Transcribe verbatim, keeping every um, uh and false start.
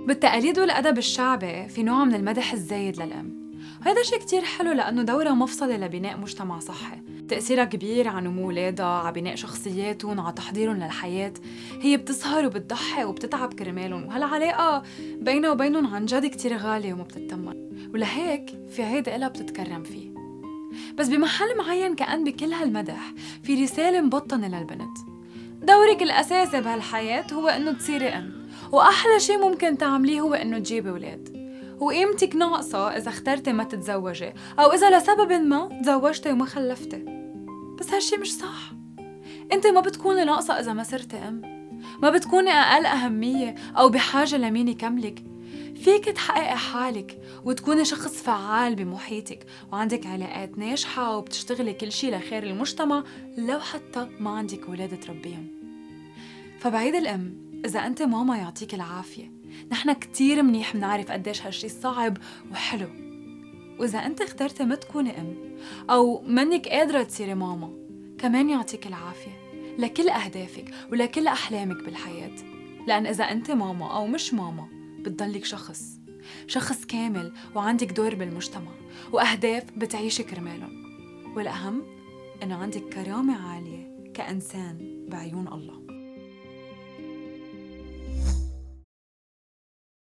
بالتقاليد والأدب الشعبي في نوع من المدح الزايد للأم، وهذا شيء كتير حلو لأنه دورها مفصلة لبناء مجتمع صحي. تأثيرها كبير على نمو ولادها، على بناء شخصياتهم، على تحضيرهم للحياة. هي بتسهر وبتضحي وبتتعب كرمالهم، وهالعلاقة بينها وبينهم عن جد كتير غالية وما بتتمن، ولهيك في عيد إلها بتتكرم فيه. بس بمحل معين كأن بكل هالمدح في رسالة مبطنة للبنت: دورك الأساسي بهالحياة هو إنه تصيري أم، وأحلى شي ممكن تعمليه هو إنه تجيبي ولاد. وقيمتك ناقصة إذا اخترتي ما تتزوجي، أو إذا لسبب ما تزوجتي وما خلفتي. بس هالشي مش صح. أنت ما بتكوني ناقصة إذا ما صرتي أم، ما بتكوني أقل أهمية أو بحاجة لمين يكملك. فيك تحققي حالك وتكوني شخص فعال بمحيطك، وعندك علاقات ناجحة وبتشتغلي كل شي لخير المجتمع، لو حتى ما عندك ولاد تربيهم. فبعيد الأم، إذا أنت ماما يعطيك العافية، نحن كتير منيح منعرف قديش هالشي صعب وحلو. وإذا أنت اخترتي ما تكوني أم أو منك قادرة تصيري ماما، كمان يعطيك العافية لكل أهدافك ولكل أحلامك بالحياة. لأن إذا أنت ماما أو مش ماما، بتضلك شخص شخص كامل، وعندك دور بالمجتمع وأهداف بتعيشي كرمالهم. والأهم إنه عندك كرامة عالية كإنسان بعيون الله.